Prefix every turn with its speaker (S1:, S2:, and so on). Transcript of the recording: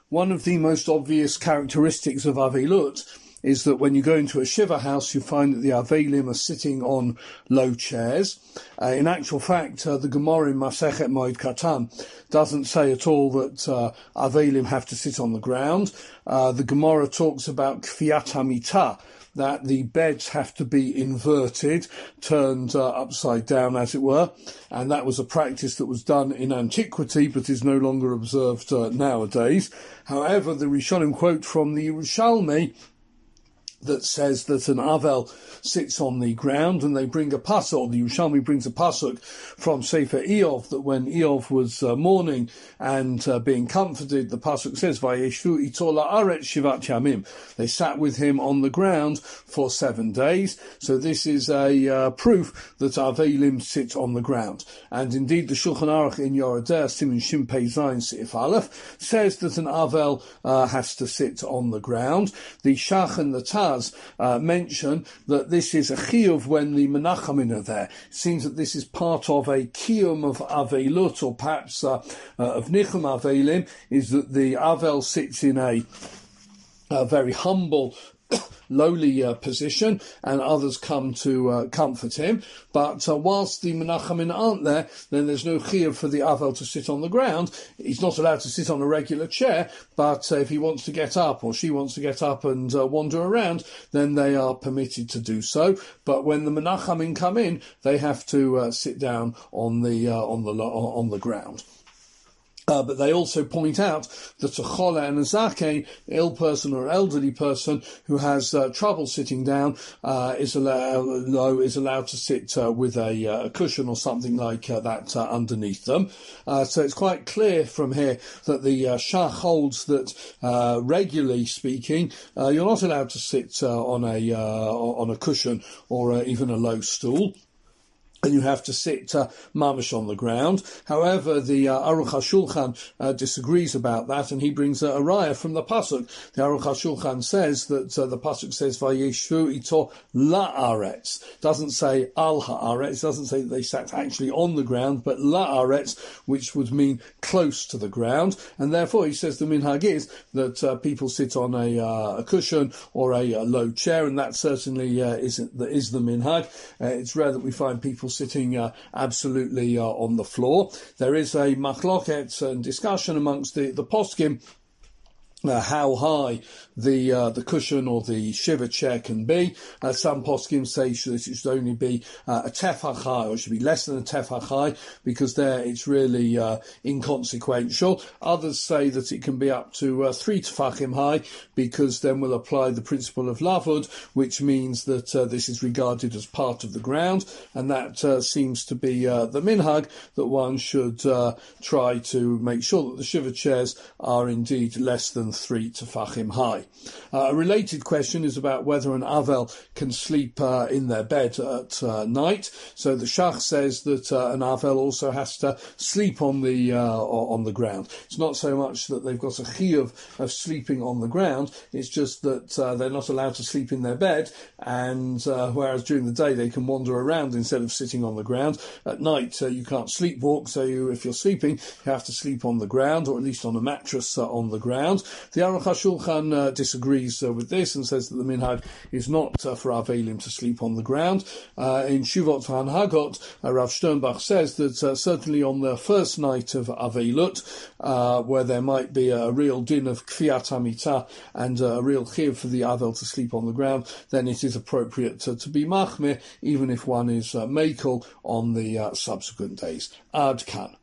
S1: One of the most obvious characteristics of Avelut is that when you go into a Shiva house, you find that the Avelim are sitting on low chairs. In actual fact, the Gemara in Masechet Moed Katan doesn't say at all that Avelim have to sit on the ground. The Gemara talks about Kfiyat HaMitah, that the beds have to be inverted, turned upside down, as it were, and that was a practice that was done in antiquity but is no longer observed nowadays. However, the Rishonim quote from the Yerushalmi that says that an Avel sits on the ground, and they bring a pasuk, or the Yerushalmi brings a pasuk from Sefer Eov, that when Eov was mourning and being comforted, the pasuk says, Vayeshu ito la'aretz shivat yamim. They sat with him on the ground for 7 days. So this is a proof that Avelim sit on the ground. And indeed, the Shulchan Aruch in Yoredeh, Siman Shin Pei Zayin Seif Aleph, says that an Avel has to sit on the ground. The Shach and the Taz mention that this is a chiyuv when the Menachamim are there. It seems that this is part of a kiyum of Avelut, or perhaps of Nichum Avelim, is that the Avel sits in a very humble, lowly position, and others come to comfort him. But whilst the Menachamim aren't there, then there's no chiyuv for the Avel to sit on the ground. He's not allowed to sit on a regular chair, but if he wants to get up, or she wants to get up and wander around, then they are permitted to do so. But when the Menachamim come in, they have to sit down on the ground. But they also point out that a chole and a zaken, ill person or elderly person who has trouble sitting down, is allowed to sit with a cushion or something like that underneath them. So it's quite clear from here that the Shach holds that, regularly speaking, you're not allowed to sit on a cushion or even a low stool, and you have to sit mamish on the ground. However, the Aruch HaShulchan disagrees about that, and he brings a raya from the pasuk. The Aruch HaShulchan says that the pasuk says Vayeshu ito la'aretz. Doesn't say al ha'aretz. Doesn't say that they sat actually on the ground, but la'aretz, which would mean close to the ground. And therefore, he says the minhag is that people sit on a cushion or a low chair, and that certainly is the minhag. It's rare that we find people sitting absolutely on the floor. There is a machloket and discussion amongst the poskim how high the cushion or the shiva chair can be. Some poskim say that it should only be a tefach high, or it should be less than a tefach high, because there it's really inconsequential. Others say that it can be up to 3 tefachim high, because then we'll apply the principle of lavud, which means that this is regarded as part of the ground, and that seems to be the minhag, that one should try to make sure that the shiva chairs are indeed less than 3 tefachim high. A related question is about whether an Avel can sleep in their bed at night. So the Shach says that an Avel also has to sleep on the ground. It's not so much that they've got a chiyuv of sleeping on the ground, it's just that they're not allowed to sleep in their bed, and whereas during the day they can wander around instead of sitting on the ground. At night you can't sleepwalk, so if you're sleeping, you have to sleep on the ground, or at least on a mattress on the ground. The Aruch HaShulchan disagrees with this and says that the minhag is not for Avelim to sleep on the ground. In Shuvot HaHanhagot, Rav Sternbach says that certainly on the first night of Avelut, where there might be a real din of Kfiyat HaMitah and a real chiv for the Avel to sleep on the ground, then it is appropriate to be machmir, even if one is mekel on the subsequent days. Ad kan.